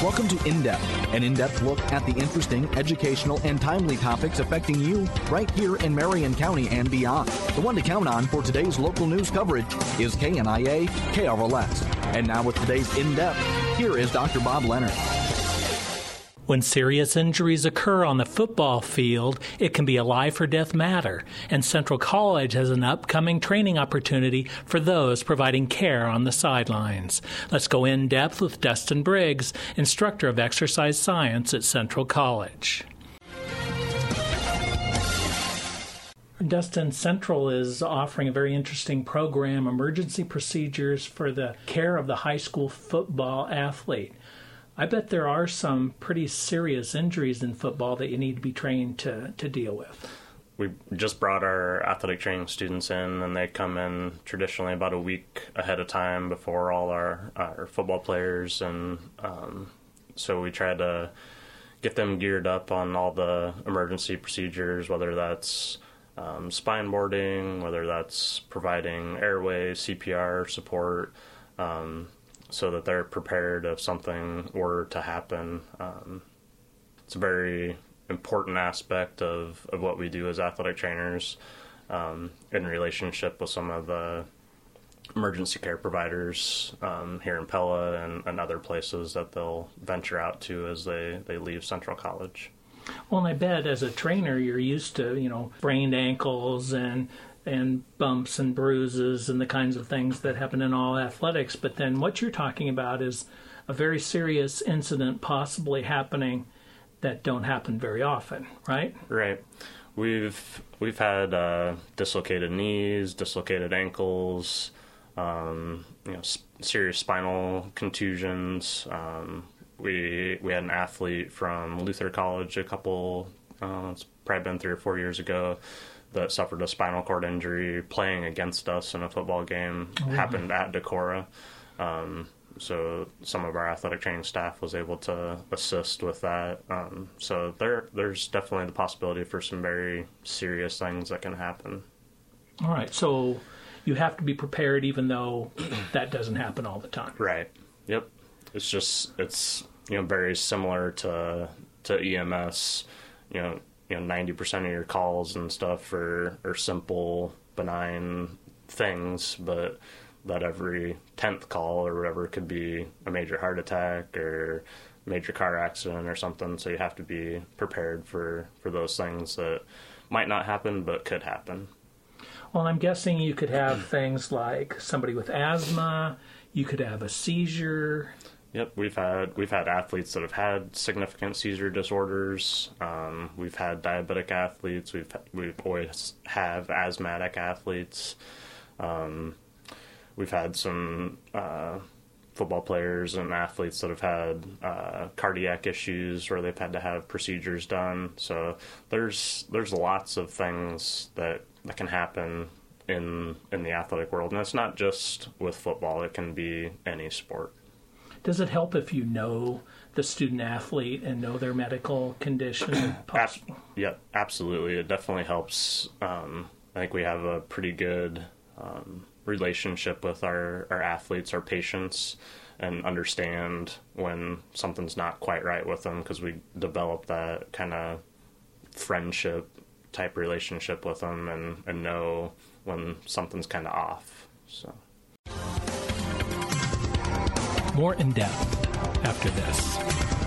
Welcome to In Depth, an in-depth look at the interesting, educational, and timely topics affecting you right here in Marion County and beyond. The one to count on for today's local news coverage is KNIA KRLS. And now with today's In Depth, here is Dr. Bob Leonard. When serious injuries occur on the football field, it can be a life or death matter, and Central College has an upcoming training opportunity for those providing care on the sidelines. Let's go in depth with Dustin Briggs, instructor of exercise science at Central College. Dustin, Central is offering a very interesting program, Emergency Procedures for the Care of the High School Football Athlete. I bet there are some pretty serious injuries in football that you need to be trained to deal with. We just brought our athletic training students in, and they come in traditionally about a week ahead of time before all our football players, and so we try to get them geared up on all the emergency procedures, whether that's spine boarding, whether that's providing airway, CPR support, so that they're prepared if something were to happen. It's a very important aspect of what we do as athletic trainers in relationship with some of the emergency care providers here in Pella and other places that they'll venture out to as they leave Central College. Well, and I bet as a trainer you're used to, sprained ankles and bumps and bruises and the kinds of things that happen in all athletics. But then what you're talking about is a very serious incident possibly happening that don't happen very often, right? Right. We've had dislocated knees, dislocated ankles, serious spinal contusions. We had an athlete from Luther College it's probably been 3 or 4 years ago, that suffered a spinal cord injury playing against us in a football game. Happened at Decorah. So some of our athletic training staff was able to assist with that. So there's definitely the possibility for some very serious things that can happen. All right. So you have to be prepared even though that doesn't happen all the time. Right. Yep. It's very similar to EMS. 90% of your calls and stuff are simple, benign things, but that every 10th call or whatever could be a major heart attack or major car accident or something. So you have to be prepared for those things that might not happen but could happen. Well, I'm guessing you could have things like somebody with asthma, you could have a seizure. Yep, we've had athletes that have had significant seizure disorders. We've had diabetic athletes. We've always have asthmatic athletes. We've had some football players and athletes that have had cardiac issues where they've had to have procedures done. So there's lots of things that can happen in the athletic world, and it's not just with football. It can be any sport. Does it help if you know the student athlete and know their medical condition? Yeah, absolutely. It definitely helps. I think we have a pretty good relationship with our athletes, our patients, and understand when something's not quite right with them, because we develop that kind of friendship type relationship with them and know when something's kind of off. So. More in depth after this.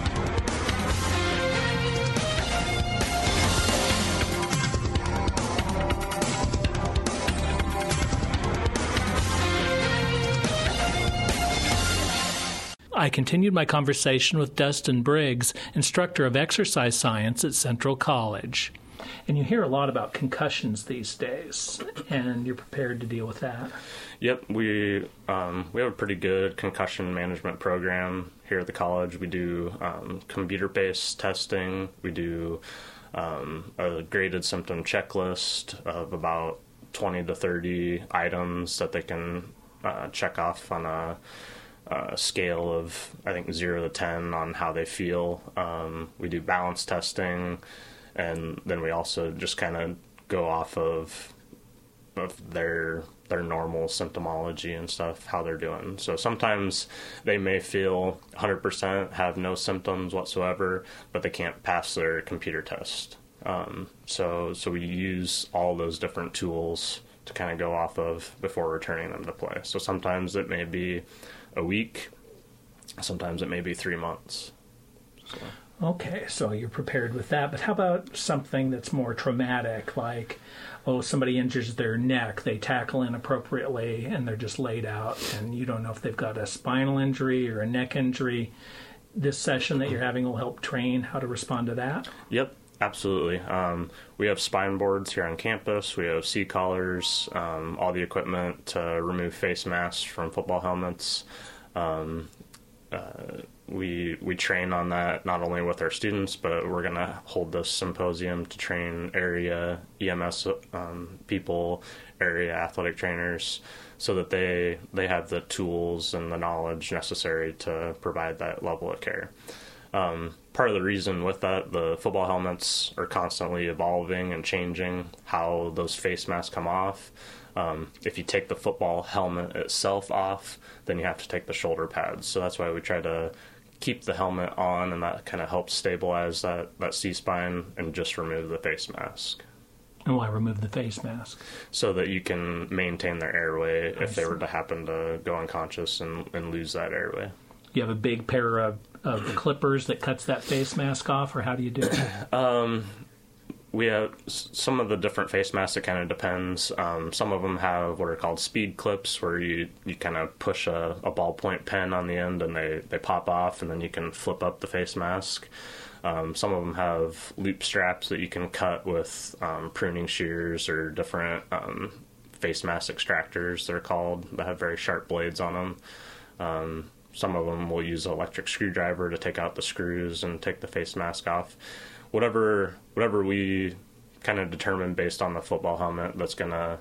I continued my conversation with Dustin Briggs, instructor of exercise science at Central College. And you hear a lot about concussions these days, and you're prepared to deal with that. Yep, we have a pretty good concussion management program here at the college. We do computer-based testing. We do a graded symptom checklist of about 20 to 30 items that they can check off on a scale of, I think, 0 to 10 on how they feel. We do balance testing, and then we also just kind of go off of their their normal symptomology and stuff, how they're doing. So sometimes they may feel 100%, have no symptoms whatsoever, but they can't pass their computer test. So we use all those different tools to kind of go off of before returning them to play. So sometimes it may be a week, sometimes it may be 3 months. So. Okay, so you're prepared with that. But how about something that's more traumatic, like, somebody injures their neck, they tackle inappropriately, and they're just laid out, and you don't know if they've got a spinal injury or a neck injury. This session that you're having will help train how to respond to that? Yep, absolutely. We have spine boards here on campus. We have C-collars, all the equipment to remove face masks from football helmets. We train on that not only with our students, but we're going to hold this symposium to train area EMS people, area athletic trainers, so that they have the tools and the knowledge necessary to provide that level of care. Part of the reason with that, the football helmets are constantly evolving and changing how those face masks come off. If you take the football helmet itself off, then you have to take the shoulder pads. So that's why we try to keep the helmet on, and that kind of helps stabilize that C-spine, and just remove the face mask. And why remove the face mask? So that you can maintain their airway if they were to happen to go unconscious and lose that airway. You have a big pair of clippers that cuts that face mask off, or how do you do it? We have some of the different face masks. It kind of depends. Some of them have what are called speed clips, where you kind of push a ballpoint pen on the end and they pop off, and then you can flip up the face mask. Some of them have loop straps that you can cut with pruning shears or different face mask extractors, they're called, that have very sharp blades on them. Some of them will use an electric screwdriver to take out the screws and take the face mask off. Whatever we kind of determine based on the football helmet that's going to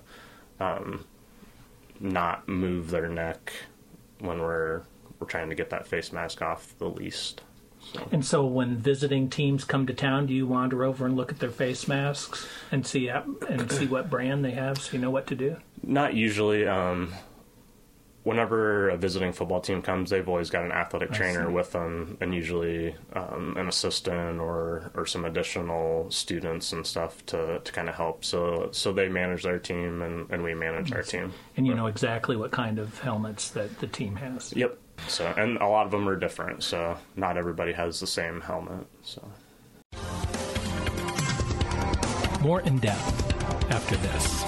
not move their neck when we're trying to get that face mask off the least. So. And so when visiting teams come to town, do you wander over and look at their face masks and see what brand they have, so you know what to do? Not usually. Whenever a visiting football team comes, they've always got an athletic trainer with them, and usually an assistant or some additional students and stuff to kind of help. So they manage their team, and we manage our team. And you know exactly what kind of helmets that the team has. Yep. So, and a lot of them are different, so not everybody has the same helmet. So. More in depth after this.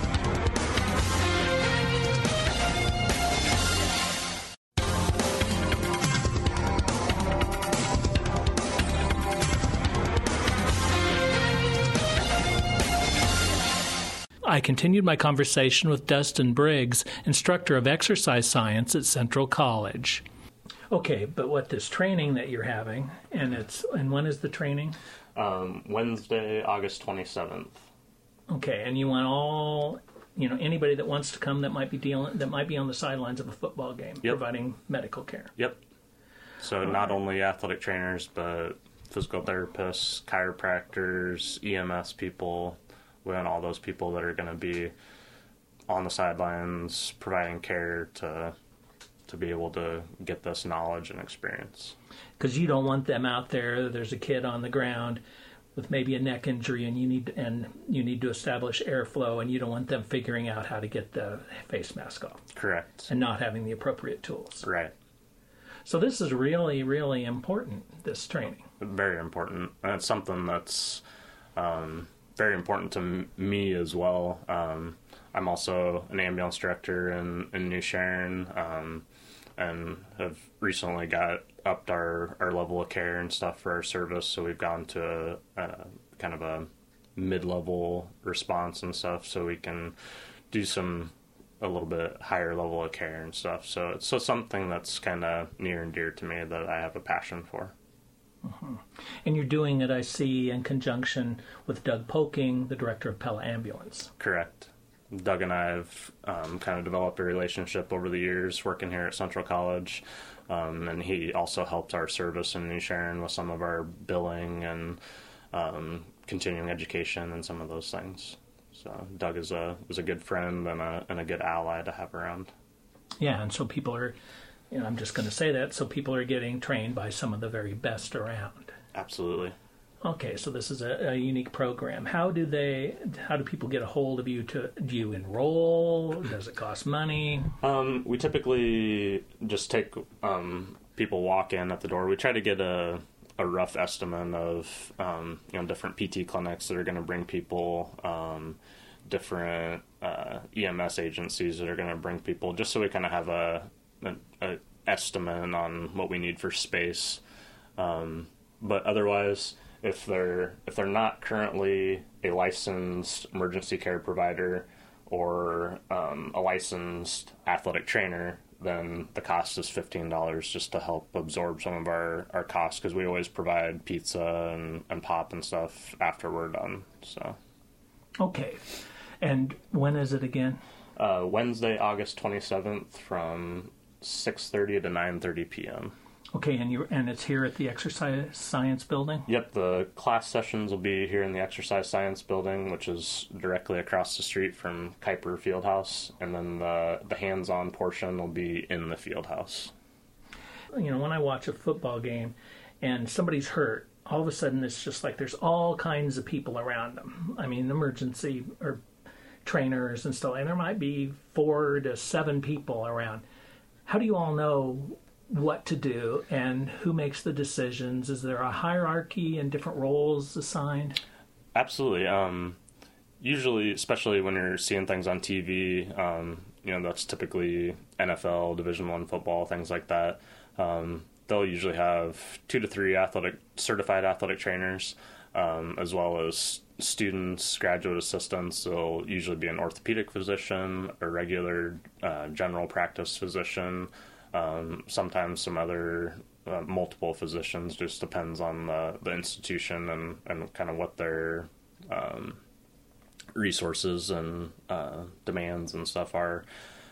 I continued my conversation with Dustin Briggs, instructor of exercise science at Central College. Okay, but what this training that you're having, and when is the training? Wednesday, August 27th. Okay, and you want anybody that wants to come that might be on the sidelines of a football game, providing medical care. Yep. So not only athletic trainers, but physical therapists, chiropractors, EMS people. We want all those people that are going to be on the sidelines providing care to be able to get this knowledge and experience. Because you don't want them out there. There's a kid on the ground with maybe a neck injury, and you need to establish airflow, and you don't want them figuring out how to get the face mask off. Correct. And not having the appropriate tools. Right. So this is really, really important, this training. Very important. And it's something that's very important to me as well. I'm also an ambulance director in New Sharon, and have recently upped our level of care and stuff for our service. So we've gone to a kind of a mid-level response and stuff, so we can do a little bit higher level of care and stuff. So it's something that's kind of near and dear to me that I have a passion for. Uh-huh. And you're doing it, I see, in conjunction with Doug Poking, the director of Pella Ambulance. Correct. Doug and I have kind of developed a relationship over the years working here at Central College, and he also helped our service in New Sharon with some of our billing and continuing education and some of those things. So Doug was a good friend and a good ally to have around. Yeah, and so people are, I'm just going to say that, so people are getting trained by some of the very best around. Absolutely. Okay, so this is a unique program. How do people get a hold of you? Do you enroll? Does it cost money? We typically just take people walk in at the door. We try to get a rough estimate of different PT clinics that are going to bring people, different EMS agencies that are going to bring people, just so we kind of have a estimate on what we need for space. But otherwise, if they're not currently a licensed emergency care provider or a licensed athletic trainer, then the cost is $15 just to help absorb some of our costs, because we always provide pizza and pop and stuff after we're done. So, okay. And when is it again? Wednesday, August 27th from 6:30 to 9:30 p.m. Okay, and it's here at the Exercise Science Building? Yep, the class sessions will be here in the Exercise Science Building, which is directly across the street from Kuiper Fieldhouse, and then the hands-on portion will be in the Fieldhouse. When I watch a football game and somebody's hurt, all of a sudden it's just like there's all kinds of people around them. I mean, emergency or trainers and stuff, and there might be 4 to 7 people around. How do you all know what to do and who makes the decisions? Is there a hierarchy and different roles assigned? Absolutely. Usually, especially when you're seeing things on TV, that's typically NFL, Division I football, things like that. They'll usually have 2 to 3 certified athletic trainers, as well as students, graduate assistants. They'll usually be an orthopedic physician, a regular general practice physician, sometimes some other multiple physicians. Just depends on the institution and kind of what their resources and demands and stuff are.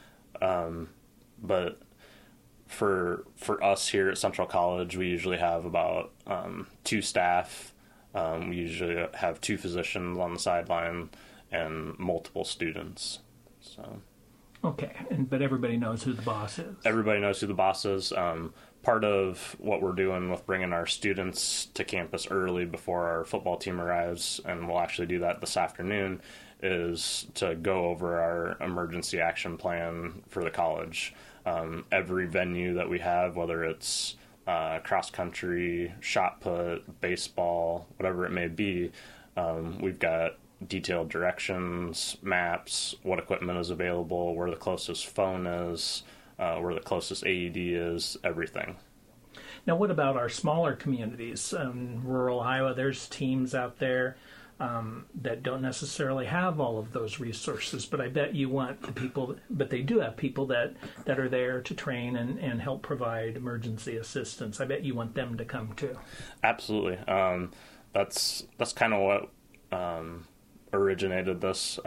But for us here at Central College, we usually have about 2 staff. We usually have 2 physicians on the sideline and multiple students. So. Okay, but everybody knows who the boss is. Everybody knows who the boss is. Part of what we're doing with bringing our students to campus early before our football team arrives, and we'll actually do that this afternoon, is to go over our emergency action plan for the college. Every venue that we have, whether it's cross country, shot put, baseball, whatever it may be, we've got detailed directions, maps, what equipment is available, where the closest phone is, where the closest AED is, everything. Now, what about our smaller communities? Rural Iowa, there's teams out there that don't necessarily have all of those resources, but I bet you want the people, but they do have people that are there to train and help provide emergency assistance. I bet you want them to come too. Absolutely. That's kind of what originated this.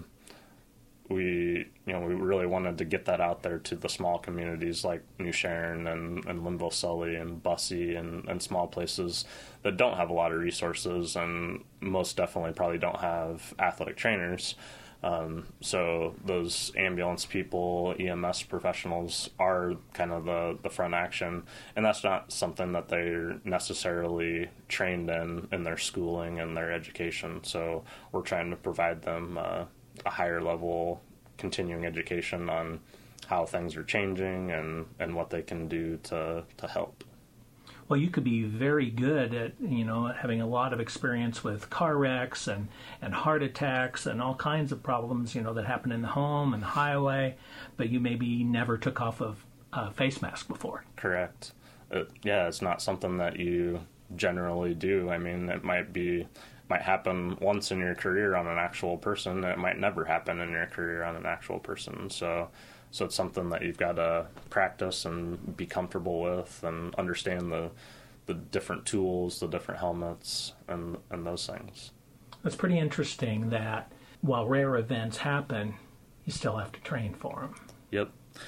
We really wanted to get that out there to the small communities like New Sharon and Linville Sully and Bussey and small places that don't have a lot of resources and most definitely probably don't have athletic trainers. So those ambulance people, EMS professionals are kind of the front action, and that's not something that they're necessarily trained in their schooling and their education. So we're trying to provide them a higher level continuing education on how things are changing and what they can do to help. Well, you could be very good at, having a lot of experience with car wrecks and heart attacks and all kinds of problems, that happen in the home and the highway, but you maybe never took off a face mask before. Correct. It's not something that you generally do. I mean, it might happen once in your career on an actual person. It might never happen in your career on an actual person. So it's something that you've got to practice and be comfortable with and understand the different tools, the different helmets, and those things. It's pretty interesting that while rare events happen, you still have to train for them. Yep.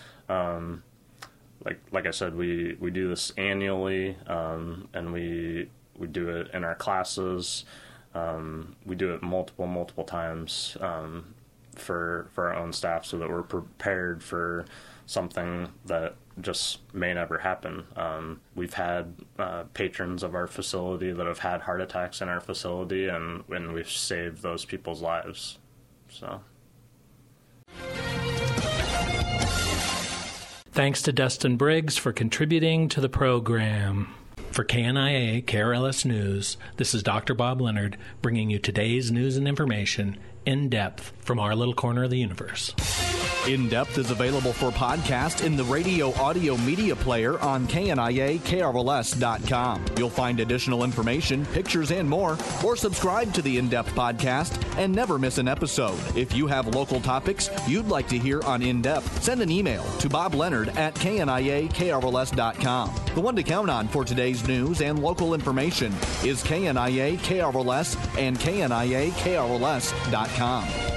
Like I said, we do this annually, and we do it in our classes. we do it multiple times for our own staff so that we're prepared for something that just may never happen. We've had patrons of our facility that have had heart attacks in our facility, and we've saved those people's lives. So. Thanks to Dustin Briggs for contributing to the program. For KNIA KRLS News, this is Dr. Bob Leonard bringing you today's news and information in depth from our little corner of the universe. In Depth is available for podcast in the radio audio media player on KNIA-KRLS.com. You'll find additional information, pictures, and more, or subscribe to the In Depth podcast and never miss an episode. If you have local topics you'd like to hear on In Depth, send an email to bobleonard@KNIA-KRLS.com. The one to count on for today's news and local information is KNIA-KRLS and KNIA-KRLS.com.